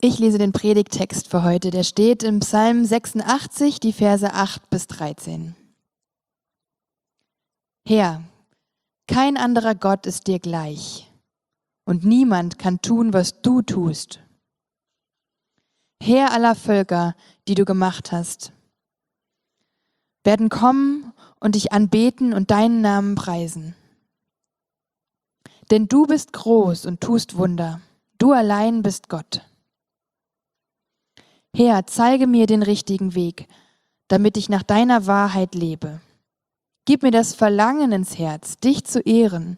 Ich lese den Predigttext für heute. Der steht im Psalm 86, die Verse 8 bis 13. Herr, kein anderer Gott ist dir gleich, und niemand kann tun, was du tust. Herr aller Völker, die du gemacht hast, werden kommen und dich anbeten und deinen Namen preisen. Denn du bist groß und tust Wunder. Du allein bist Gott. Herr, zeige mir den richtigen Weg, damit ich nach deiner Wahrheit lebe. Gib mir das Verlangen ins Herz, dich zu ehren.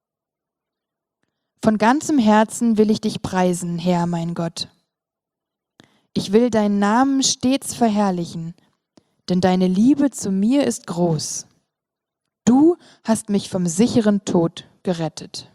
Von ganzem Herzen will ich dich preisen, Herr, mein Gott. Ich will deinen Namen stets verherrlichen, denn deine Liebe zu mir ist groß. Du hast mich vom sicheren Tod gerettet.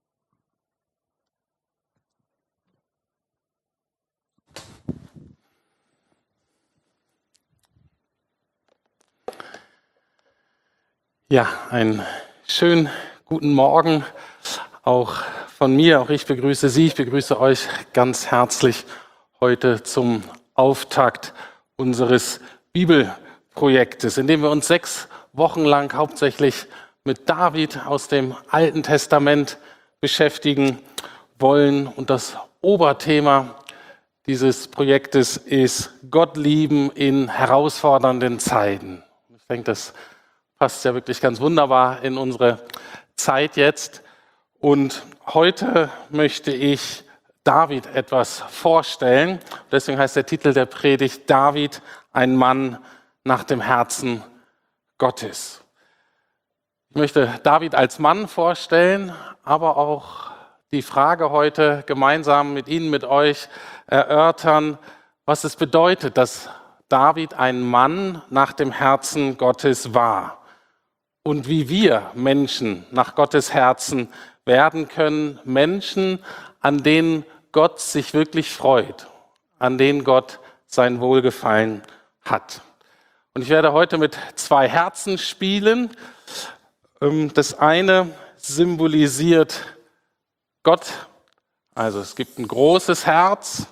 Ja, einen schönen guten Morgen auch von mir. Auch ich begrüße Sie, ich begrüße euch ganz herzlich heute zum Auftakt unseres Bibelprojektes, in dem wir uns 6 Wochen lang hauptsächlich mit David aus dem Alten Testament beschäftigen wollen. Und das Oberthema dieses Projektes ist Gott lieben in herausfordernden Zeiten. Ich denke, das passt ja wirklich ganz wunderbar in unsere Zeit jetzt. Und heute möchte ich David etwas vorstellen. Deswegen heißt der Titel der Predigt David, ein Mann nach dem Herzen Gottes. Ich möchte David als Mann vorstellen, aber auch die Frage heute gemeinsam mit Ihnen, mit euch erörtern, was es bedeutet, dass David ein Mann nach dem Herzen Gottes war. Und wie wir Menschen nach Gottes Herzen werden können, Menschen, an denen Gott sich wirklich freut, an denen Gott sein Wohlgefallen hat. Und ich werde heute mit 2 Herzen spielen. Das eine symbolisiert Gott, also es gibt ein großes Herz,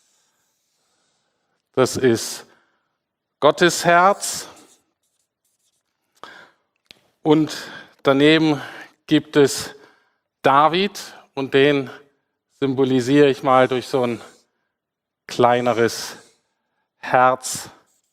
das ist Gottes Herz. Und daneben gibt es David und den symbolisiere ich mal durch so ein kleineres Herz.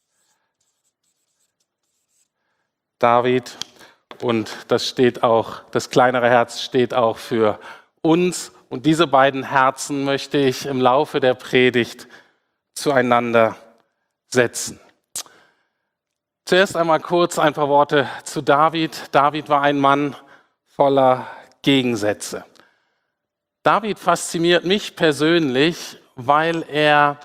David, und das kleinere Herz steht auch für uns. Und diese beiden Herzen möchte ich im Laufe der Predigt zueinander setzen. Zuerst einmal kurz ein paar Worte zu David. David war ein Mann voller Gegensätze. David fasziniert mich persönlich, weil er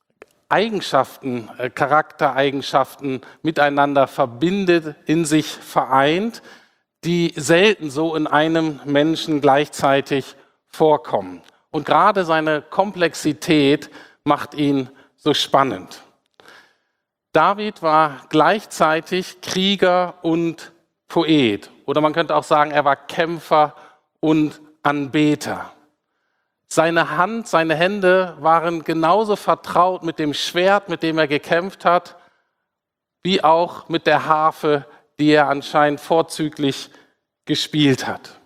Charaktereigenschaften miteinander verbindet, in sich vereint, die selten so in einem Menschen gleichzeitig vorkommen. Und gerade seine Komplexität macht ihn so spannend. David war gleichzeitig Krieger und Poet. Oder man könnte auch sagen, er war Kämpfer und Anbeter. Seine Hände waren genauso vertraut mit dem Schwert, mit dem er gekämpft hat, wie auch mit der Harfe, die er anscheinend vorzüglich gespielt hat.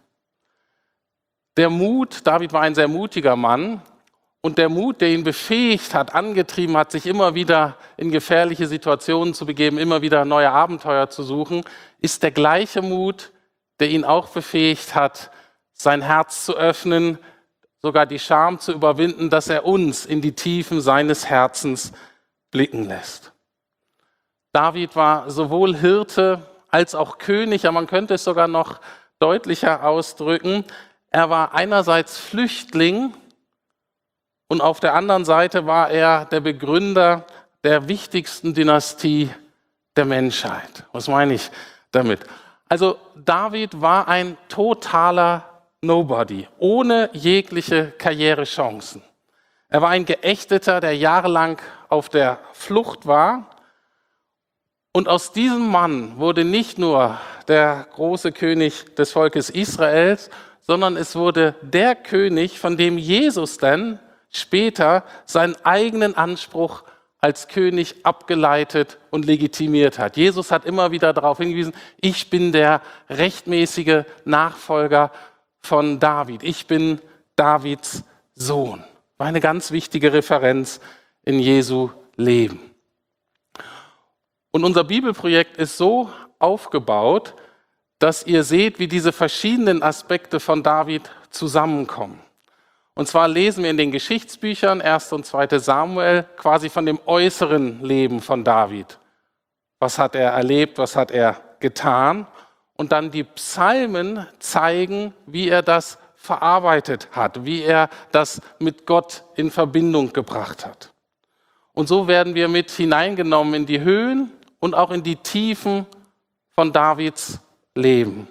David war ein sehr mutiger Mann. Und der Mut, der ihn befähigt hat, angetrieben hat, sich immer wieder in gefährliche Situationen zu begeben, immer wieder neue Abenteuer zu suchen, ist der gleiche Mut, der ihn auch befähigt hat, sein Herz zu öffnen, sogar die Scham zu überwinden, dass er uns in die Tiefen seines Herzens blicken lässt. David war sowohl Hirte als auch König, aber man könnte es sogar noch deutlicher ausdrücken. Er war einerseits Flüchtling, und auf der anderen Seite war er der Begründer der wichtigsten Dynastie der Menschheit. Was meine ich damit? Also David war ein totaler Nobody, ohne jegliche Karrierechancen. Er war ein Geächteter, der jahrelang auf der Flucht war. Und aus diesem Mann wurde nicht nur der große König des Volkes Israels, sondern es wurde der König, von dem Jesus dann später seinen eigenen Anspruch als König abgeleitet und legitimiert hat. Jesus hat immer wieder darauf hingewiesen, ich bin der rechtmäßige Nachfolger von David. Ich bin Davids Sohn. War eine ganz wichtige Referenz in Jesu Leben. Und unser Bibelprojekt ist so aufgebaut, dass ihr seht, wie diese verschiedenen Aspekte von David zusammenkommen. Und zwar lesen wir in den Geschichtsbüchern 1. und 2. Samuel quasi von dem äußeren Leben von David. Was hat er erlebt, was hat er getan? Und dann die Psalmen zeigen, wie er das verarbeitet hat, wie er das mit Gott in Verbindung gebracht hat. Und so werden wir mit hineingenommen in die Höhen und auch in die Tiefen von Davids Leben.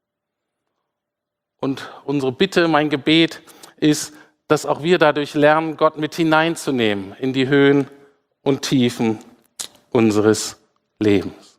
Und unsere Bitte, mein Gebet ist, dass auch wir dadurch lernen, Gott mit hineinzunehmen in die Höhen und Tiefen unseres Lebens.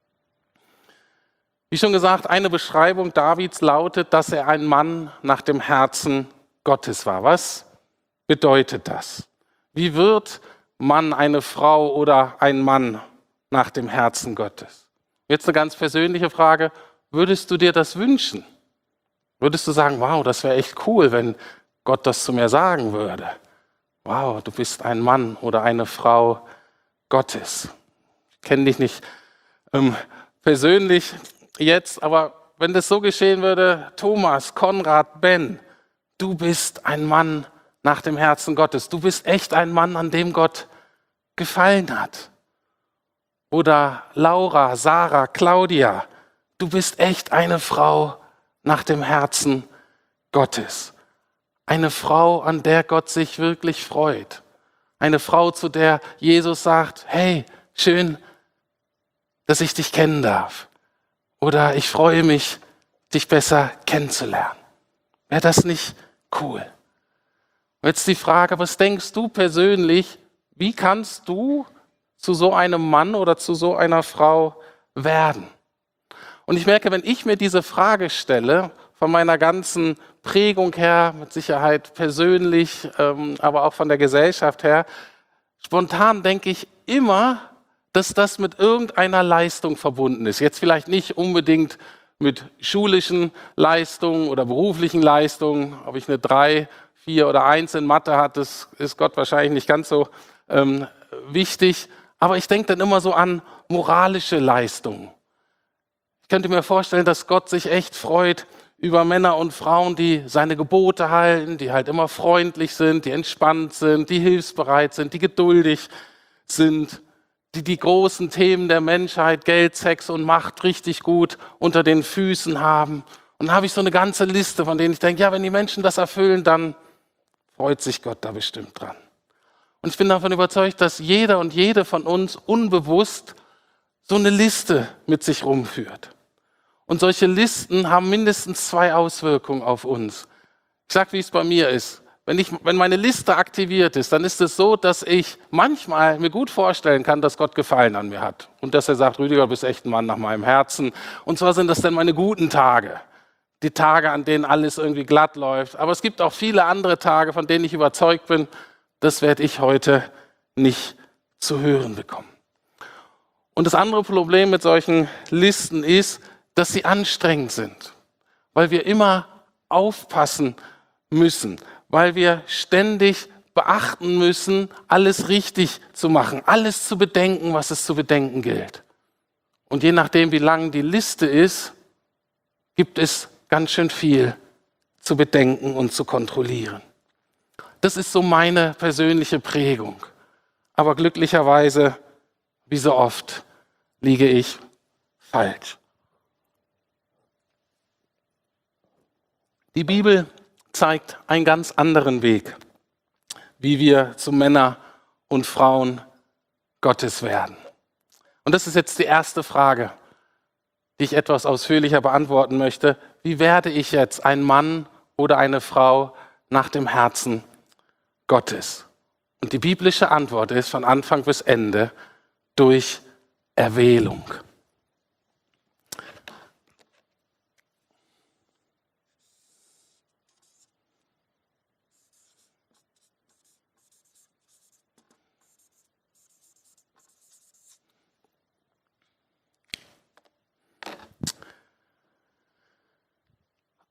Wie schon gesagt, eine Beschreibung Davids lautet, dass er ein Mann nach dem Herzen Gottes war. Was bedeutet das? Wie wird man eine Frau oder ein Mann nach dem Herzen Gottes? Jetzt eine ganz persönliche Frage. Würdest du dir das wünschen? Würdest du sagen, wow, das wäre echt cool, wenn Gott das zu mir sagen würde? Wow, du bist ein Mann oder eine Frau Gottes. Ich kenne dich nicht persönlich jetzt, aber wenn das so geschehen würde, Thomas, Konrad, Ben, du bist ein Mann nach dem Herzen Gottes. Du bist echt ein Mann, an dem Gott gefallen hat. Oder Laura, Sarah, Claudia, du bist echt eine Frau nach dem Herzen Gottes. Eine Frau, an der Gott sich wirklich freut. Eine Frau, zu der Jesus sagt, hey, schön, dass ich dich kennen darf. Oder ich freue mich, dich besser kennenzulernen. Wäre das nicht cool? Und jetzt die Frage, was denkst du persönlich, wie kannst du zu so einem Mann oder zu so einer Frau werden? Und ich merke, wenn ich mir diese Frage stelle, von meiner ganzen Prägung her, mit Sicherheit persönlich, aber auch von der Gesellschaft her, spontan denke ich immer, dass das mit irgendeiner Leistung verbunden ist. Jetzt vielleicht nicht unbedingt mit schulischen Leistungen oder beruflichen Leistungen. Ob ich eine 3, 4 oder 1 in Mathe hat, das ist Gott wahrscheinlich nicht ganz so wichtig. Aber ich denke dann immer so an moralische Leistungen. Ich könnte mir vorstellen, dass Gott sich echt freut über Männer und Frauen, die seine Gebote halten, die halt immer freundlich sind, die entspannt sind, die hilfsbereit sind, die geduldig sind, die die großen Themen der Menschheit, Geld, Sex und Macht richtig gut unter den Füßen haben. Und dann habe ich so eine ganze Liste, von denen ich denke, ja, wenn die Menschen das erfüllen, dann freut sich Gott da bestimmt dran. Und ich bin davon überzeugt, dass jeder und jede von uns unbewusst so eine Liste mit sich rumführt. Und solche Listen haben mindestens 2 Auswirkungen auf uns. Ich sage, wie es bei mir ist. Wenn meine Liste aktiviert ist, dann ist es so, dass ich manchmal mir gut vorstellen kann, dass Gott Gefallen an mir hat. Und dass er sagt, Rüdiger, du bist echt ein Mann nach meinem Herzen. Und zwar sind das dann meine guten Tage. Die Tage, an denen alles irgendwie glatt läuft. Aber es gibt auch viele andere Tage, von denen ich überzeugt bin, das werde ich heute nicht zu hören bekommen. Und das andere Problem mit solchen Listen ist, dass sie anstrengend sind, weil wir immer aufpassen müssen, weil wir ständig beachten müssen, alles richtig zu machen, alles zu bedenken, was es zu bedenken gilt. Und je nachdem, wie lang die Liste ist, gibt es ganz schön viel zu bedenken und zu kontrollieren. Das ist so meine persönliche Prägung. Aber glücklicherweise, wie so oft, liege ich falsch. Die Bibel zeigt einen ganz anderen Weg, wie wir zu Männer und Frauen Gottes werden. Und das ist jetzt die erste Frage, die ich etwas ausführlicher beantworten möchte. Wie werde ich jetzt ein Mann oder eine Frau nach dem Herzen Gottes? Und die biblische Antwort ist von Anfang bis Ende durch Erwählung.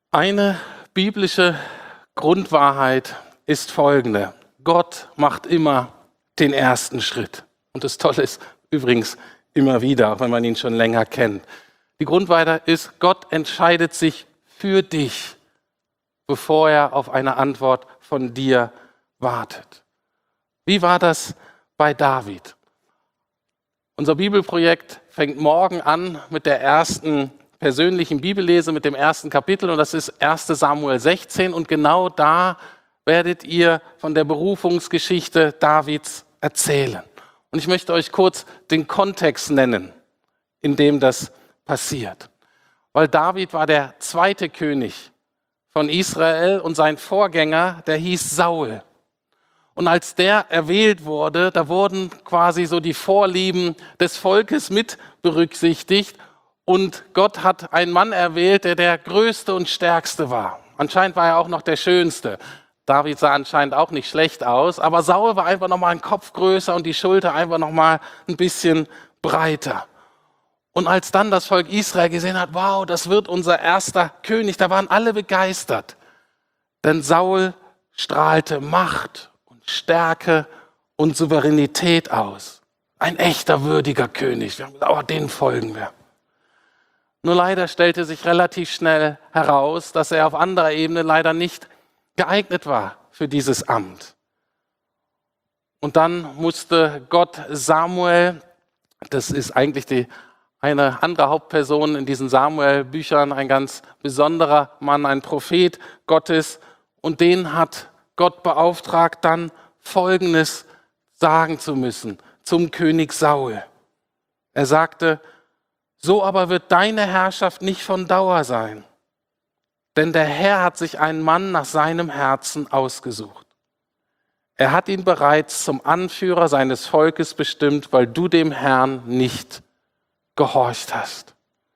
Eine biblische Grundwahrheit ist folgende: Gott macht immer den ersten Schritt. Und das Tolle ist übrigens immer wieder, auch wenn man ihn schon länger kennt. Die Grundwahrheit ist, Gott entscheidet sich für dich, bevor er auf eine Antwort von dir wartet. Wie war das bei David? Unser Bibelprojekt fängt morgen an mit der ersten persönlichen Bibellese, mit dem ersten Kapitel, und das ist 1. Samuel 16, und genau da werdet ihr von der Berufungsgeschichte Davids erzählen. Und ich möchte euch kurz den Kontext nennen, in dem das passiert. Weil David war der zweite König von Israel und sein Vorgänger, der hieß Saul. Und als der erwählt wurde, da wurden quasi so die Vorlieben des Volkes mit berücksichtigt. Und Gott hat einen Mann erwählt, der der Größte und Stärkste war. Anscheinend war er auch noch der Schönste. David sah anscheinend auch nicht schlecht aus, aber Saul war einfach nochmal einen Kopf größer und die Schulter einfach nochmal ein bisschen breiter. Und als dann das Volk Israel gesehen hat, wow, das wird unser erster König, da waren alle begeistert. Denn Saul strahlte Macht und Stärke und Souveränität aus. Ein echter, würdiger König. Wir haben gesagt, oh, den folgen wir. Nur leider stellte sich relativ schnell heraus, dass er auf anderer Ebene leider nicht geeignet war für dieses Amt. Und dann musste Gott Samuel, das ist eigentlich eine andere Hauptperson in diesen Samuel-Büchern, ein ganz besonderer Mann, ein Prophet Gottes, und den hat Gott beauftragt, dann Folgendes sagen zu müssen zum König Saul. Er sagte: So aber wird deine Herrschaft nicht von Dauer sein, denn der Herr hat sich einen Mann nach seinem Herzen ausgesucht. Er hat ihn bereits zum Anführer seines Volkes bestimmt, weil du dem Herrn nicht gehorcht hast.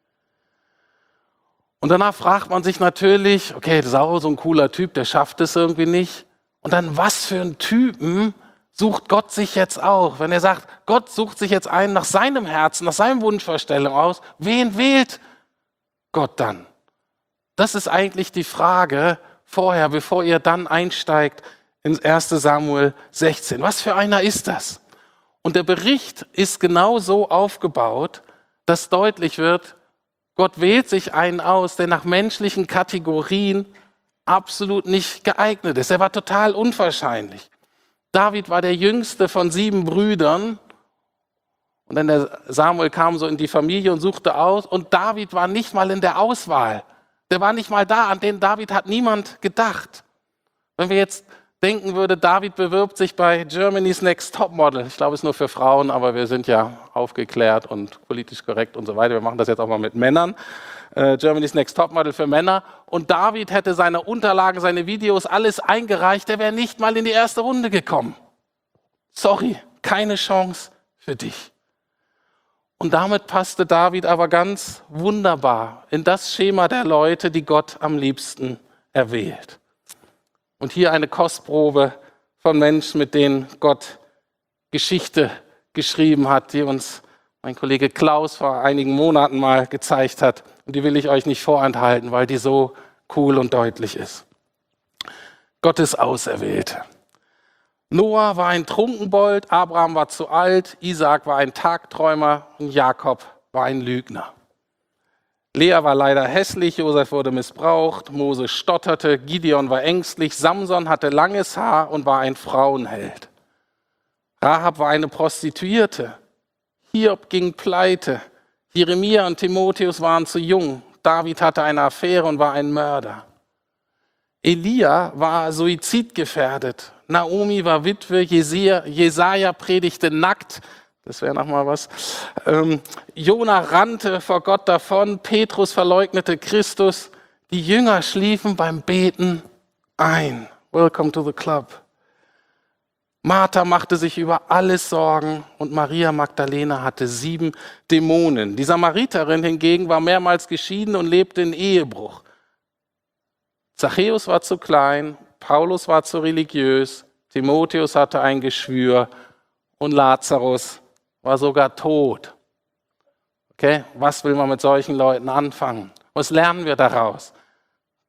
Und danach fragt man sich natürlich, okay, Saul, so ein cooler Typ, der schafft es irgendwie nicht. Und dann, was für einen Typen sucht Gott sich jetzt auch? Wenn er sagt, Gott sucht sich jetzt einen nach seinem Herzen, nach seinem Wunschvorstellung aus, wen wählt Gott dann? Das ist eigentlich die Frage vorher, bevor ihr dann einsteigt ins 1. Samuel 16. Was für einer ist das? Und der Bericht ist genau so aufgebaut, dass deutlich wird, Gott wählt sich einen aus, der nach menschlichen Kategorien absolut nicht geeignet ist. Er war total unwahrscheinlich. David war der jüngste von 7 Brüdern. Und dann der Samuel kam so in die Familie und suchte aus. Und David war nicht mal in der Auswahl. Der war nicht mal da, an den David hat niemand gedacht. Wenn wir jetzt denken würde, David bewirbt sich bei Germany's Next Topmodel. Ich glaube, es ist nur für Frauen, aber wir sind ja aufgeklärt und politisch korrekt und so weiter. Wir machen das jetzt auch mal mit Männern. Germany's Next Topmodel für Männer. Und David hätte seine Unterlagen, seine Videos, alles eingereicht. Der wäre nicht mal in die erste Runde gekommen. Sorry, keine Chance für dich. Und damit passte David aber ganz wunderbar in das Schema der Leute, die Gott am liebsten erwählt. Und hier eine Kostprobe von Menschen, mit denen Gott Geschichte geschrieben hat, die uns mein Kollege Klaus vor einigen Monaten mal gezeigt hat. Und die will ich euch nicht vorenthalten, weil die so cool und deutlich ist. Gottes Auserwählte. Noah war ein Trunkenbold, Abraham war zu alt, Isaak war ein Tagträumer und Jakob war ein Lügner. Lea war leider hässlich, Josef wurde missbraucht, Mose stotterte, Gideon war ängstlich, Samson hatte langes Haar und war ein Frauenheld. Rahab war eine Prostituierte, Hiob ging pleite, Jeremia und Timotheus waren zu jung, David hatte eine Affäre und war ein Mörder. Elia war suizidgefährdet, Naomi war Witwe, Jesaja predigte nackt, das wäre nochmal was. Jona rannte vor Gott davon, Petrus verleugnete Christus, die Jünger schliefen beim Beten ein. Welcome to the club. Martha machte sich über alles Sorgen und Maria Magdalena hatte 7 Dämonen. Die Samariterin hingegen war mehrmals geschieden und lebte in Ehebruch. Zachäus war zu klein, Paulus war zu religiös, Timotheus hatte ein Geschwür und Lazarus war sogar tot. Okay, was will man mit solchen Leuten anfangen? Was lernen wir daraus?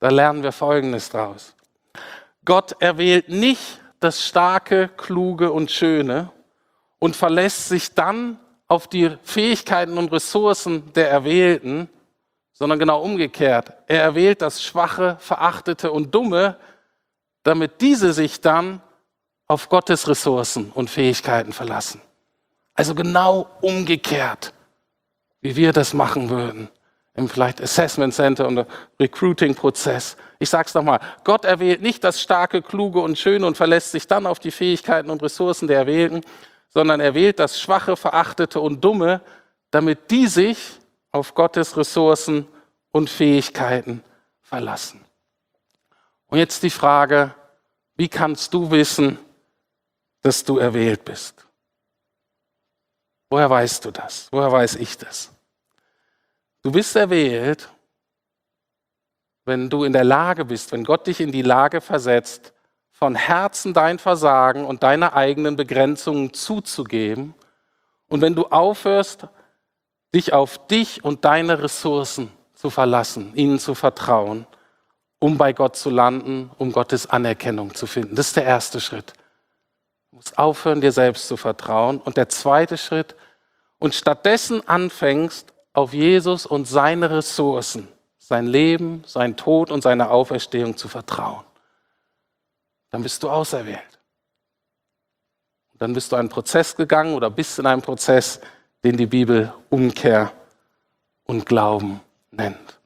Da lernen wir Folgendes draus. Gott erwählt nicht das Starke, Kluge und Schöne und verlässt sich dann auf die Fähigkeiten und Ressourcen der Erwählten, sondern genau umgekehrt. Er erwählt das Schwache, Verachtete und Dumme, damit diese sich dann auf Gottes Ressourcen und Fähigkeiten verlassen. Also genau umgekehrt, wie wir das machen würden im vielleicht Assessment Center und Recruiting-Prozess. Ich sage es nochmal, Gott erwählt nicht das Starke, Kluge und Schöne und verlässt sich dann auf die Fähigkeiten und Ressourcen der Erwählten, sondern er wählt das Schwache, Verachtete und Dumme, damit die sich auf Gottes Ressourcen und Fähigkeiten verlassen. Und jetzt die Frage, wie kannst du wissen, dass du erwählt bist? Woher weißt du das? Woher weiß ich das? Du bist erwählt, wenn du in der Lage bist, wenn Gott dich in die Lage versetzt, von Herzen dein Versagen und deine eigenen Begrenzungen zuzugeben und wenn du aufhörst, dich auf dich und deine Ressourcen zu verlassen, ihnen zu vertrauen, um bei Gott zu landen, um Gottes Anerkennung zu finden. Das ist der erste Schritt. Du musst aufhören, dir selbst zu vertrauen. Und der zweite Schritt, und stattdessen anfängst, auf Jesus und seine Ressourcen, sein Leben, sein Tod und seine Auferstehung zu vertrauen. Dann bist du auserwählt. Und dann bist du einen Prozess gegangen oder bist in einem Prozess, den die Bibel Umkehr und Glauben nennt.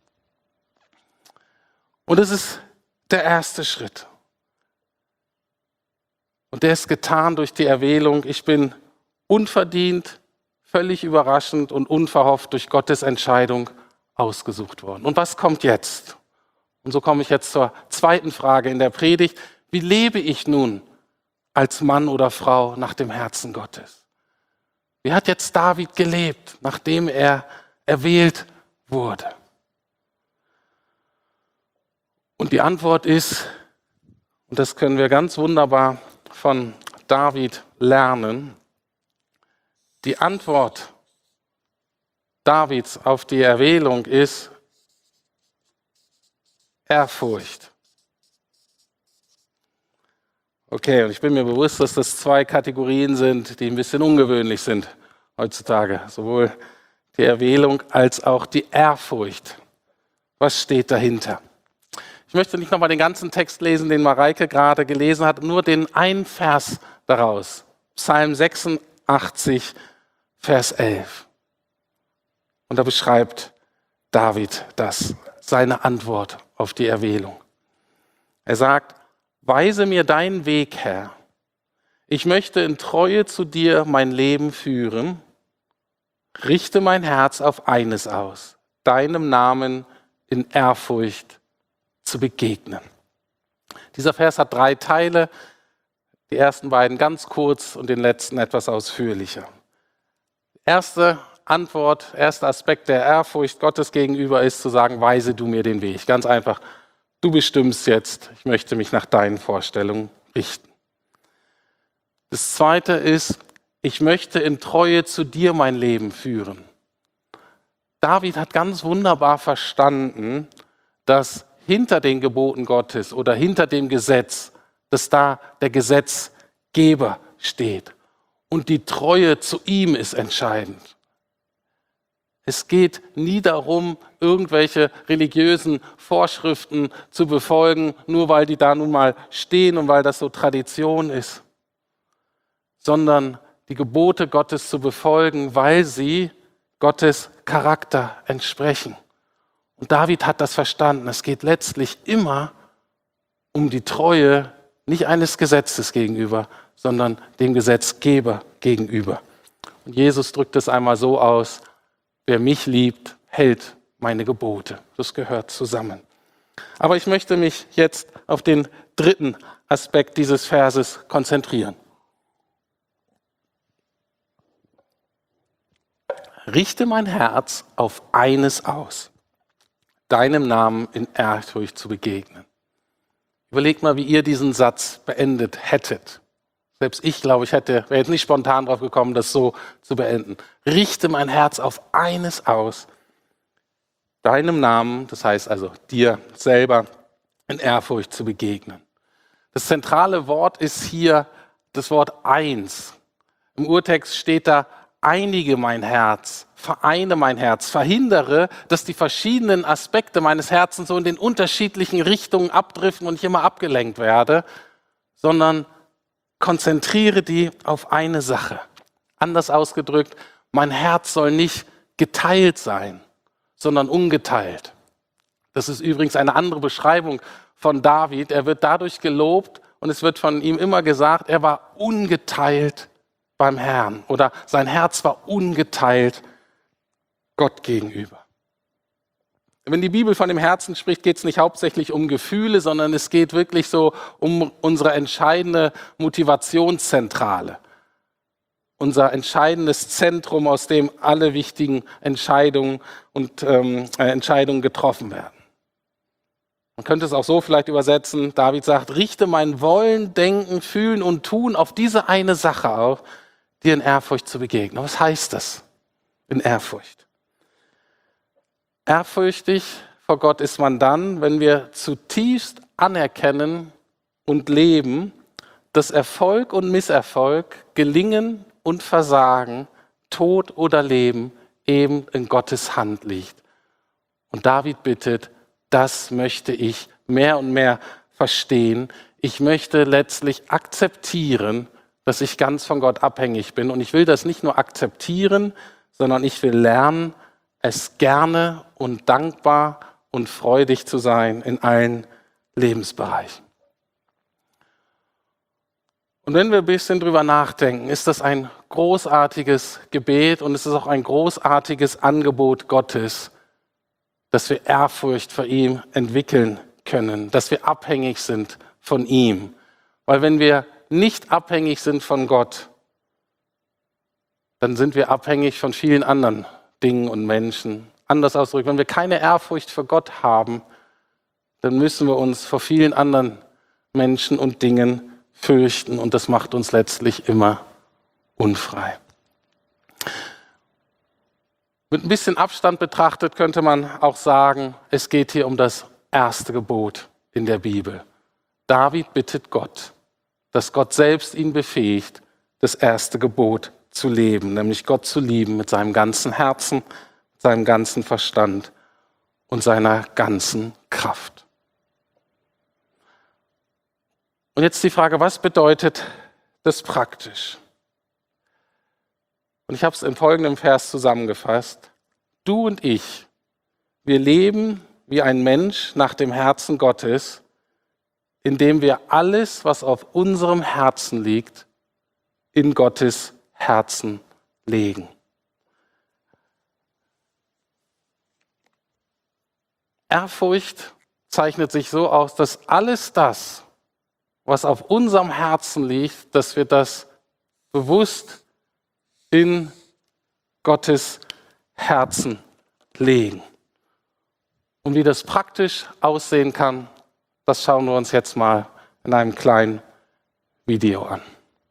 Und es ist der erste Schritt. Und der ist getan durch die Erwählung. Ich bin unverdient, völlig überraschend und unverhofft durch Gottes Entscheidung ausgesucht worden. Und was kommt jetzt? Und so komme ich jetzt zur zweiten Frage in der Predigt. Wie lebe ich nun als Mann oder Frau nach dem Herzen Gottes? Wie hat jetzt David gelebt, nachdem er erwählt wurde? Und die Antwort ist, und das können wir ganz wunderbar von David lernen, die Antwort Davids auf die Erwählung ist Ehrfurcht. Okay, und ich bin mir bewusst, dass das zwei Kategorien sind, die ein bisschen ungewöhnlich sind heutzutage. Sowohl die Erwählung als auch die Ehrfurcht. Was steht dahinter? Ich möchte nicht nochmal den ganzen Text lesen, den Mareike gerade gelesen hat, nur den einen Vers daraus. Psalm 86, Vers 11. Und da beschreibt David das, seine Antwort auf die Erwählung. Er sagt, weise mir deinen Weg, Herr. Ich möchte in Treue zu dir mein Leben führen. Richte mein Herz auf eines aus, deinem Namen in Ehrfurcht zu begegnen. Dieser Vers hat 3 Teile, die ersten beiden ganz kurz und den letzten etwas ausführlicher. Erste Antwort, erster Aspekt der Ehrfurcht Gottes gegenüber ist zu sagen, weise du mir den Weg. Ganz einfach, du bestimmst jetzt, ich möchte mich nach deinen Vorstellungen richten. Das zweite ist, ich möchte in Treue zu dir mein Leben führen. David hat ganz wunderbar verstanden, dass hinter den Geboten Gottes oder hinter dem Gesetz, dass da der Gesetzgeber steht. Und die Treue zu ihm ist entscheidend. Es geht nie darum, irgendwelche religiösen Vorschriften zu befolgen, nur weil die da nun mal stehen und weil das so Tradition ist, sondern die Gebote Gottes zu befolgen, weil sie Gottes Charakter entsprechen. Und David hat das verstanden. Es geht letztlich immer um die Treue, nicht eines Gesetzes gegenüber, sondern dem Gesetzgeber gegenüber. Und Jesus drückt es einmal so aus, wer mich liebt, hält meine Gebote. Das gehört zusammen. Aber ich möchte mich jetzt auf den dritten Aspekt dieses Verses konzentrieren. Richte mein Herz auf eines aus, deinem Namen in Ehrfurcht zu begegnen. Überlegt mal, wie ihr diesen Satz beendet hättet. Selbst ich, glaube ich, wäre jetzt nicht spontan drauf gekommen, das so zu beenden. Richte mein Herz auf eines aus, deinem Namen, das heißt also dir selber, in Ehrfurcht zu begegnen. Das zentrale Wort ist hier das Wort eins. Im Urtext steht da, einige mein Herz, vereine mein Herz, verhindere, dass die verschiedenen Aspekte meines Herzens so in den unterschiedlichen Richtungen abdriften und ich immer abgelenkt werde, sondern konzentriere die auf eine Sache. Anders ausgedrückt, mein Herz soll nicht geteilt sein, sondern ungeteilt. Das ist übrigens eine andere Beschreibung von David. Er wird dadurch gelobt und es wird von ihm immer gesagt, er war ungeteilt beim Herrn oder sein Herz war ungeteilt Gott gegenüber. Wenn die Bibel von dem Herzen spricht, geht es nicht hauptsächlich um Gefühle, sondern es geht wirklich so um unsere entscheidende Motivationszentrale. Unser entscheidendes Zentrum, aus dem alle wichtigen Entscheidungen getroffen werden. Man könnte es auch so vielleicht übersetzen, David sagt, richte mein Wollen, Denken, Fühlen und Tun auf diese eine Sache auf, dir in Ehrfurcht zu begegnen. Was heißt das in Ehrfurcht? Ehrfürchtig vor Gott ist man dann, wenn wir zutiefst anerkennen und leben, dass Erfolg und Misserfolg, Gelingen und Versagen, Tod oder Leben eben in Gottes Hand liegt. Und David bittet, das möchte ich mehr und mehr verstehen. Ich möchte letztlich akzeptieren, dass ich ganz von Gott abhängig bin. Und ich will das nicht nur akzeptieren, sondern ich will lernen, es gerne und dankbar und freudig zu sein in allen Lebensbereichen. Und wenn wir ein bisschen drüber nachdenken, ist das ein großartiges Gebet und es ist auch ein großartiges Angebot Gottes, dass wir Ehrfurcht vor ihm entwickeln können, dass wir abhängig sind von ihm. Weil wenn wir nicht abhängig sind von Gott, dann sind wir abhängig von vielen anderen Dingen und Menschen. Anders ausgedrückt, wenn wir keine Ehrfurcht vor Gott haben, dann müssen wir uns vor vielen anderen Menschen und Dingen fürchten und das macht uns letztlich immer unfrei. Mit ein bisschen Abstand betrachtet könnte man auch sagen, es geht hier um das erste Gebot in der Bibel. David bittet Gott, dass Gott selbst ihn befähigt, das erste Gebot zu leben, nämlich Gott zu lieben mit seinem ganzen Herzen, seinem ganzen Verstand und seiner ganzen Kraft. Und jetzt die Frage, was bedeutet das praktisch? Und ich habe es im folgenden Vers zusammengefasst. Du und ich, wir leben wie ein Mensch nach dem Herzen Gottes, indem wir alles, was auf unserem Herzen liegt, in Gottes Herzen legen. Ehrfurcht zeichnet sich so aus, dass alles das, was auf unserem Herzen liegt, dass wir das bewusst in Gottes Herzen legen. Und wie das praktisch aussehen kann, das schauen wir uns jetzt mal in einem kleinen Video an.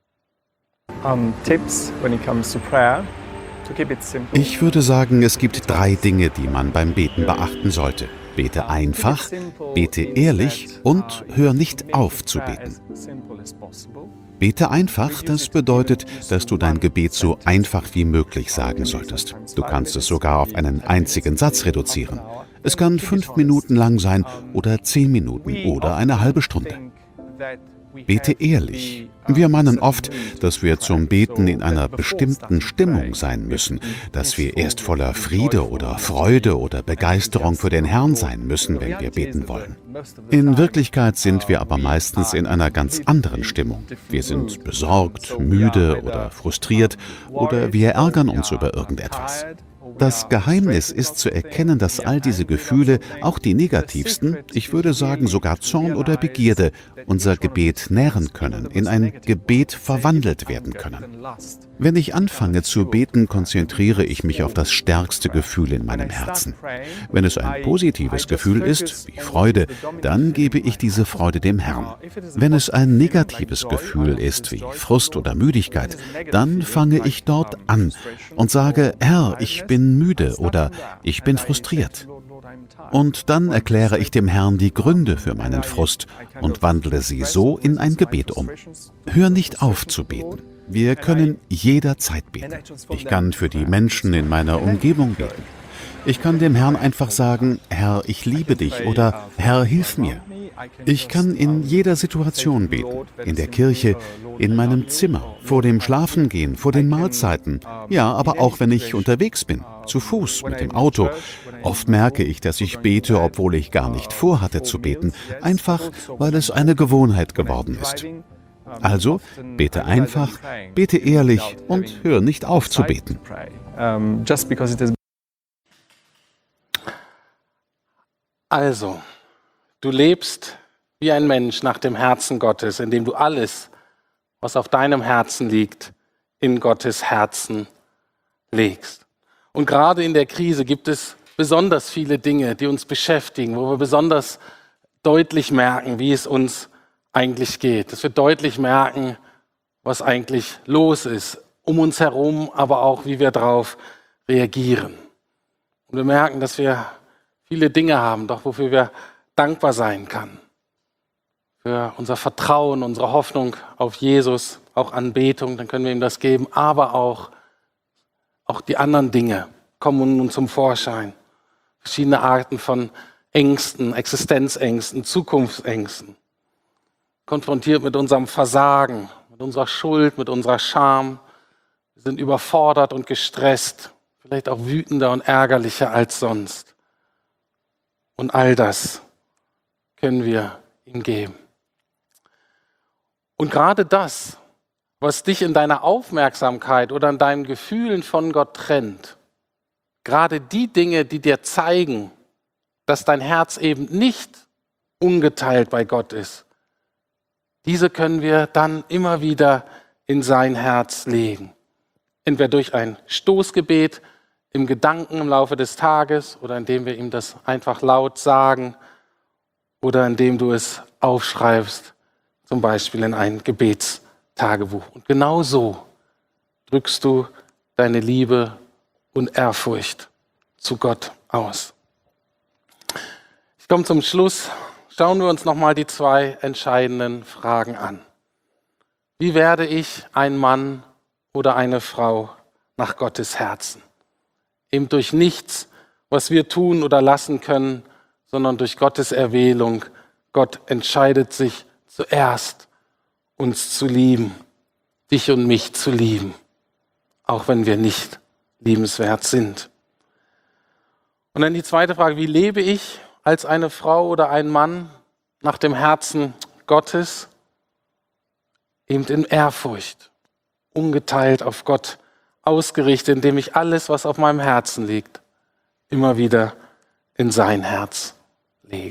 Tips when it comes to prayer, to keep it simple. Ich würde sagen, es gibt 3 Dinge, die man beim Beten beachten sollte. Bete einfach, bete ehrlich und hör nicht auf zu beten. Bete einfach, das bedeutet, dass du dein Gebet so einfach wie möglich sagen solltest. Du kannst es sogar auf einen einzigen Satz reduzieren. Es kann 5 Minuten lang sein oder 10 Minuten oder eine halbe Stunde. Bete ehrlich. Wir meinen oft, dass wir zum Beten in einer bestimmten Stimmung sein müssen, dass wir erst voller Friede oder Freude oder Begeisterung für den Herrn sein müssen, wenn wir beten wollen. In Wirklichkeit sind wir aber meistens in einer ganz anderen Stimmung. Wir sind besorgt, müde oder frustriert oder wir ärgern uns über irgendetwas. Das Geheimnis ist zu erkennen, dass all diese Gefühle, auch die negativsten, ich würde sagen sogar Zorn oder Begierde, unser Gebet nähren können, in ein Gebet verwandelt werden können. Wenn ich anfange zu beten, konzentriere ich mich auf das stärkste Gefühl in meinem Herzen. Wenn es ein positives Gefühl ist, wie Freude, dann gebe ich diese Freude dem Herrn. Wenn es ein negatives Gefühl ist, wie Frust oder Müdigkeit, dann fange ich dort an und sage, Herr, ich bin müde oder ich bin frustriert. Und dann erkläre ich dem Herrn die Gründe für meinen Frust und wandle sie so in ein Gebet um. Hör nicht auf zu beten. Wir können jederzeit beten. Ich kann für die Menschen in meiner Umgebung beten. Ich kann dem Herrn einfach sagen, Herr, ich liebe dich oder Herr, hilf mir. Ich kann in jeder Situation beten, in der Kirche, in meinem Zimmer, vor dem Schlafengehen, vor den Mahlzeiten, ja, aber auch wenn ich unterwegs bin, zu Fuß, mit dem Auto. Oft merke ich, dass ich bete, obwohl ich gar nicht vorhatte zu beten, einfach weil es eine Gewohnheit geworden ist. Also bete einfach, bete ehrlich und hör nicht auf zu beten. Also, du lebst wie ein Mensch nach dem Herzen Gottes, indem du alles, was auf deinem Herzen liegt, in Gottes Herzen legst. Und gerade in der Krise gibt es besonders viele Dinge, die uns beschäftigen, wo wir besonders deutlich merken, wie es uns eigentlich geht. Dass wir deutlich merken, was eigentlich los ist, um uns herum, aber auch, wie wir darauf reagieren. Und wir merken, dass wir viele Dinge haben, doch wofür wir dankbar sein können. Für unser Vertrauen, unsere Hoffnung auf Jesus, auch Anbetung, dann können wir ihm das geben, aber auch die anderen Dinge kommen nun zum Vorschein. Verschiedene Arten von Ängsten, Existenzängsten, Zukunftsängsten. Konfrontiert mit unserem Versagen, mit unserer Schuld, mit unserer Scham. Wir sind überfordert und gestresst, vielleicht auch wütender und ärgerlicher als sonst. Und all das können wir ihm geben. Und gerade das, was dich in deiner Aufmerksamkeit oder in deinen Gefühlen von Gott trennt, gerade die Dinge, die dir zeigen, dass dein Herz eben nicht ungeteilt bei Gott ist, diese können wir dann immer wieder in sein Herz legen. Entweder durch ein Stoßgebet im Gedanken im Laufe des Tages oder indem wir ihm das einfach laut sagen oder indem du es aufschreibst, zum Beispiel in ein Gebetstagebuch. Und genau so drückst du deine Liebe und Ehrfurcht zu Gott aus. Ich komme zum Schluss. Schauen wir uns nochmal die 2 entscheidenden Fragen an. Wie werde ich ein Mann oder eine Frau nach Gottes Herzen? Eben durch nichts, was wir tun oder lassen können, sondern durch Gottes Erwählung. Gott entscheidet sich zuerst, uns zu lieben, dich und mich zu lieben, auch wenn wir nicht liebenswert sind. Und dann die zweite Frage, wie lebe ich als eine Frau oder ein Mann nach dem Herzen Gottes? Eben in Ehrfurcht, ungeteilt auf Gott ausgerichtet, indem ich alles, was auf meinem Herzen liegt, immer wieder in sein Herz lege.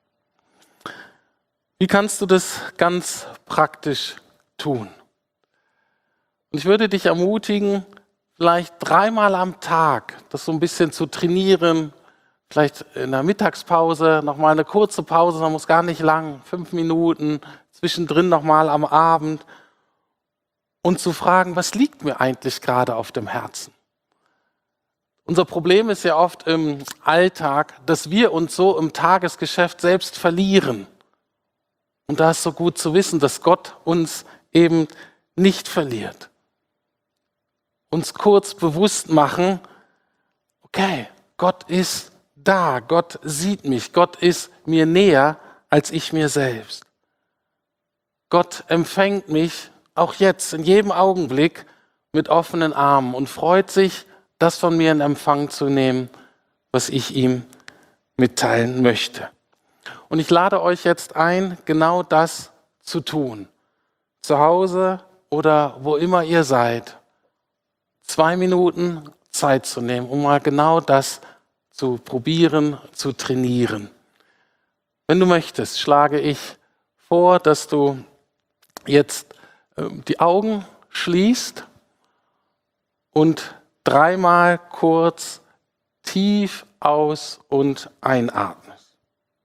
Wie kannst du das ganz praktisch tun? Und ich würde dich ermutigen, vielleicht 3-mal am Tag das so ein bisschen zu trainieren, vielleicht in der Mittagspause nochmal eine kurze Pause, man muss gar nicht lang, 5 Minuten, zwischendrin nochmal am Abend und zu fragen, was liegt mir eigentlich gerade auf dem Herzen? Unser Problem ist ja oft im Alltag, dass wir uns so im Tagesgeschäft selbst verlieren. Und da ist so gut zu wissen, dass Gott uns eben nicht verliert. Uns kurz bewusst machen, okay, Gott ist da, Gott sieht mich, Gott ist mir näher als ich mir selbst. Gott empfängt mich auch jetzt, in jedem Augenblick, mit offenen Armen und freut sich, das von mir in Empfang zu nehmen, was ich ihm mitteilen möchte. Und ich lade euch jetzt ein, genau das zu tun. Zu Hause oder wo immer ihr seid. 2 Minuten Zeit zu nehmen, um mal genau das zu probieren, zu trainieren. Wenn du möchtest, schlage ich vor, dass du jetzt die Augen schließt und 3-mal kurz tief aus- und einatmest.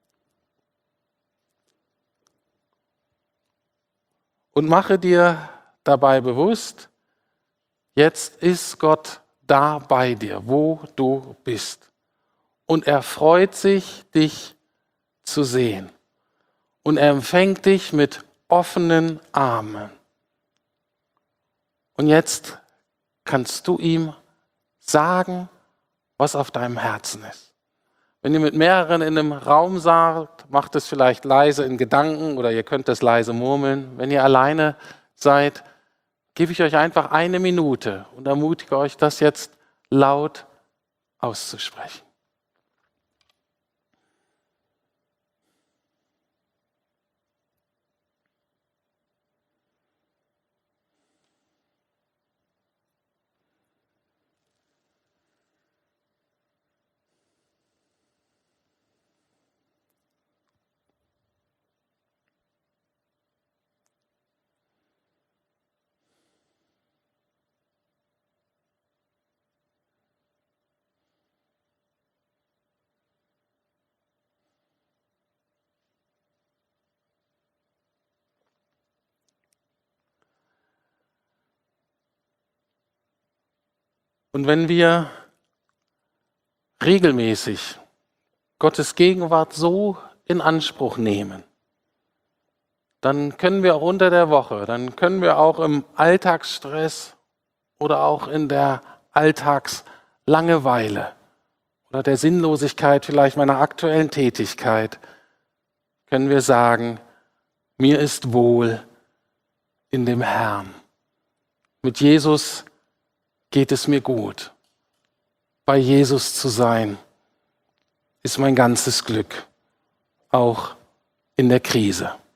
Und mache dir dabei bewusst, jetzt ist Gott da bei dir, wo du bist. und er freut sich, dich zu sehen. Und er empfängt dich mit offenen Armen. Und jetzt kannst du ihm sagen, was auf deinem Herzen ist. Wenn ihr mit mehreren in einem Raum seid, macht es vielleicht leise in Gedanken oder ihr könnt es leise murmeln. Wenn ihr alleine seid, gebe ich euch einfach 1 Minute und ermutige euch, das jetzt laut auszusprechen. Und wenn wir regelmäßig Gottes Gegenwart so in Anspruch nehmen, dann können wir auch unter der Woche, dann können wir auch im Alltagsstress oder auch in der Alltagslangeweile oder der Sinnlosigkeit vielleicht meiner aktuellen Tätigkeit, können wir sagen, mir ist wohl in dem Herrn. Mit Jesus geht es mir gut. Bei Jesus zu sein, ist mein ganzes Glück, auch in der Krise.